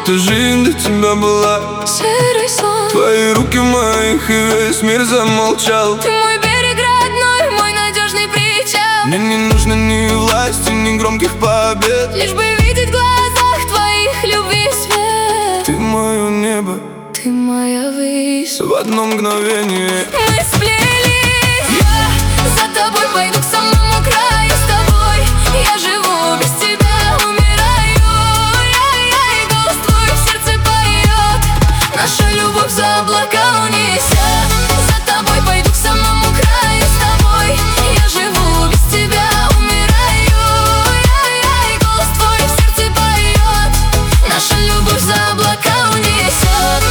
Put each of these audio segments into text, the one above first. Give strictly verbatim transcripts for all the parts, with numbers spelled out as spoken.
будто жизнь до тебя была серый сон. Твои руки в моих, и весь мир замолчал. Ты мой берег родной, мой надежный причал. Мне не нужно ни власти, ни громких побед, лишь бы видеть в глазах твоих любви свет. ты мое небо, ты моя высь. в одно мгновение Мы сплелись. Я за тобой пойду к самому краю. С тобой я живу, без тебя умираю. Я-я, и голос твой в сердце поет. Наша любовь за облака унесет. За тобой пойду к самому краю. С тобой я живу, без тебя умираю. Я-я, и голос твой в сердце поет. Наша любовь за облака унесет.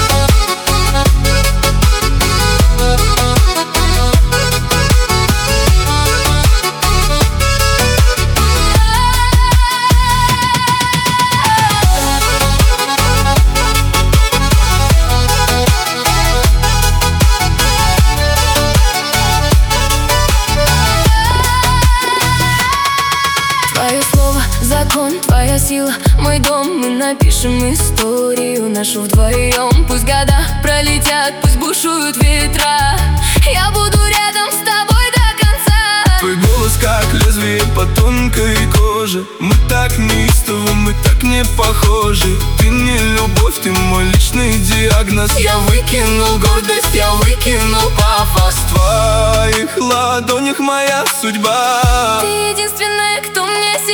Твое слово, закон, твоя сила, мой дом. Мы напишем историю нашу вдвоем. Пусть года пролетят, пусть бушуют ветра, я буду рядом с тобой до конца. Твой голос как лезвие по тонкой коже. Мы так неистовы, мы так не похожи. Ты мне любовь, ты мой личный диагноз. Я выкинул гордость, я выкинул пафос. В твоих ладонях моя судьба. Ты единственная, кто мне